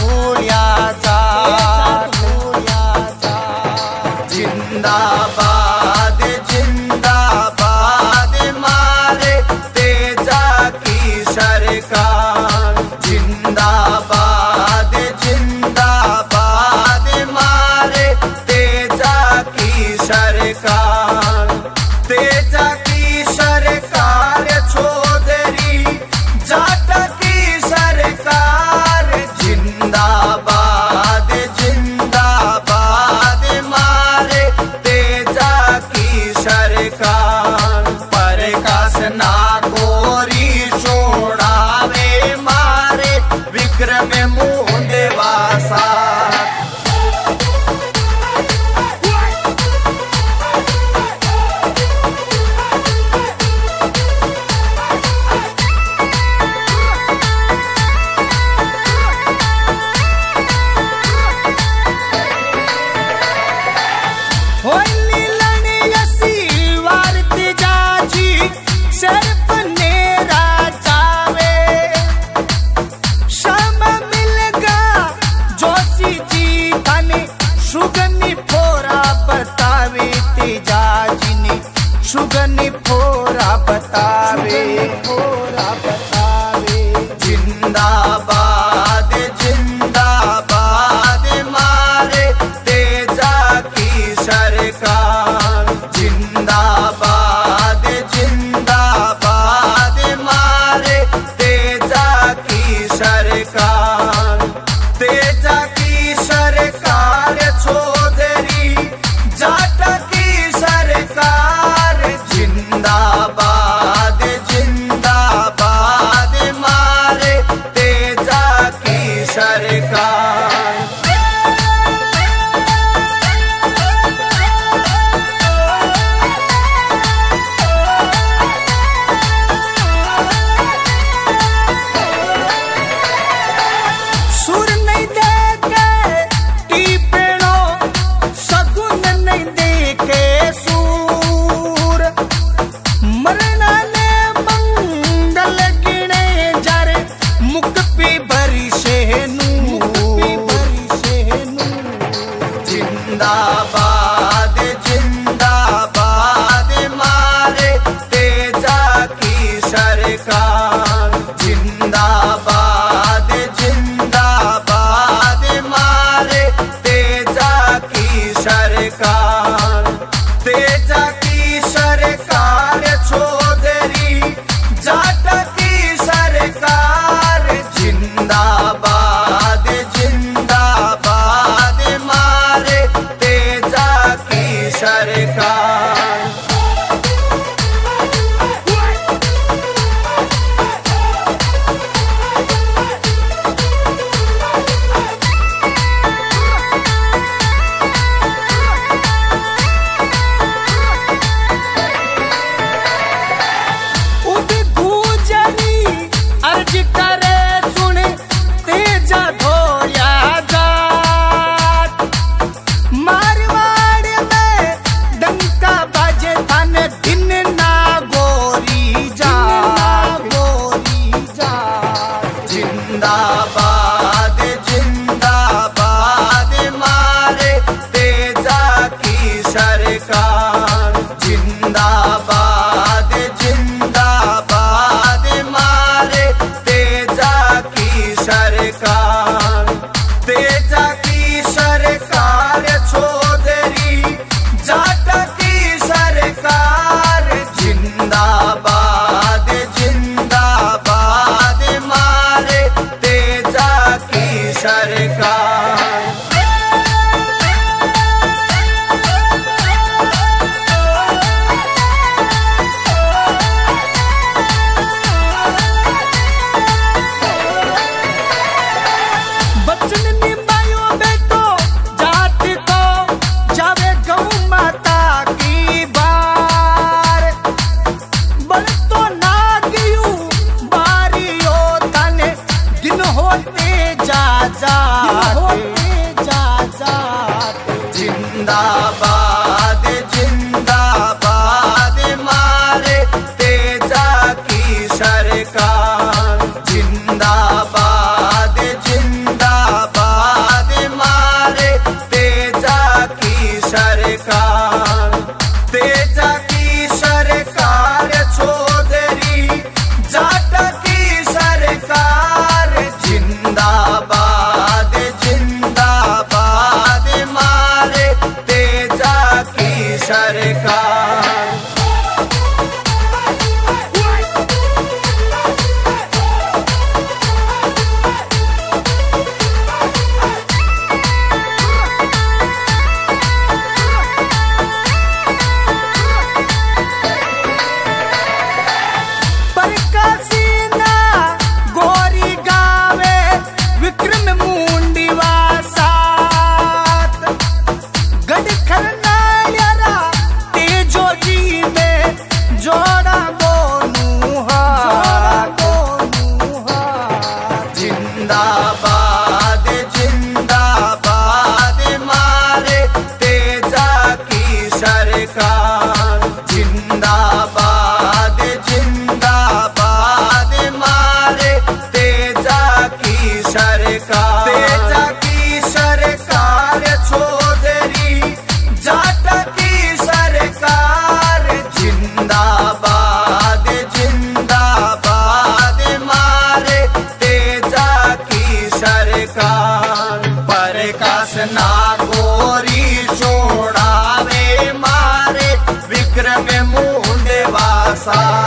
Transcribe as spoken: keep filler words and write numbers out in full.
धूळ्याचा जिंदाबाद जिंदाबाद मारे तेजा की सरकार जिंदाबाद जिंदाबाद मारे तेजा की सरकार तेजा की सरकार चौधरी जाट की सरकार जिंदाबाद जिंदाबाद मारे तेजा की सरकार प्रकाश नागोरी सोडावे मारे विक्रम मुंडेवासा सुगनी फोरा बतावे फोरा बतावे जिंदाबाद जिंदाबाद मारे तेजा की सरकार जिंदाबाद जिंदाबाद मारे तेजा की सरकार तेजा की सरकार चौधरी जाट की सरकार जिंदाबाद जिंदाबाद मारे तेजा की सरकार सुर नहीं देके टीपेणो सगुन नहीं देके सूर मरना ने मंगल गिणे जारे मुख पे भरी शेनु भरी शेनु जिंदाबाद जिंदाबाद मारे तेजा की सरकार जिंदाबाद जिंदाबाद मारे तेजा की सरकार तेजा की सरकार चौधरी जाट की सरकार जिंदाबाद जिंदाबाद मारे तेजा की सरकार अर्ज करे सुन तेजा धोया जाट मारवाड़ में डंका बाजे थान दिन ना गोरी जा गोरी जा जिंदाबाद जिंदाबाद मारे तेजा की सरकार जिंदाबाद जिंदाबाद मारे तेजा की सरकार तेजा की सरकार चौधरी जाट की सरकार जिंदाबाद जिंदाबाद मारे तेजा की सरकार जिंदाबाद जिंदाबाद मारे तेजा की सरकार जिंदाबाद जिंदाबाद तेजा की सरकार चौधरी जाट की सरकार जिंदाबाद जिंदाबाद मारे तेजा की सरकार प्रकाश नागौरी सोनावे मारे विक्रम मुंडे वासा